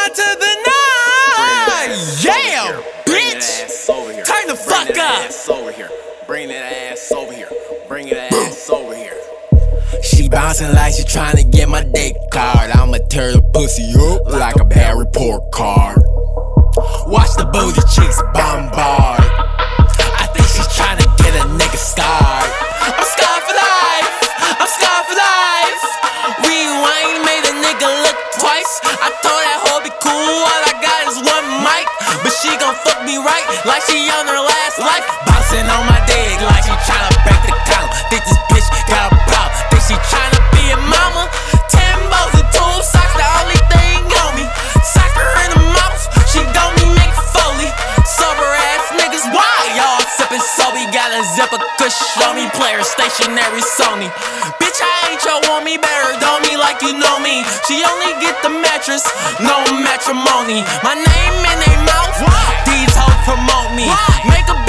to the night. Yeah, bitch. Turn the fuck up. Bring that ass over here. Bring that ass over here. She bouncing like she tryna get my dick card. I'ma tear the pussy up like a bad report card. Watch the booty cheeks bombard. I think she's tryna get a nigga scarred. I'm scarred for life. I'm scarred for life. Rewind made a nigga look twice. I thought that hoe be cool. All I got is one mic, but she gon' fuck me right like she on her last life. Bouncing on my dick like she tryna break the count. Think this bitch got a problem. Think she tryna be a mama. 10 bows and 2 socks, the only thing on me. Sock her in the mouth, she gon' me make Foley. Sober ass niggas, why y'all sippin' Sobe? Got a zipper kush on me, player stationary Sony. Bitch, I ain't your homie, better know me like you know me. She only get the mattress, no matrimony. My name in they mouth, these hoes promote me. Make a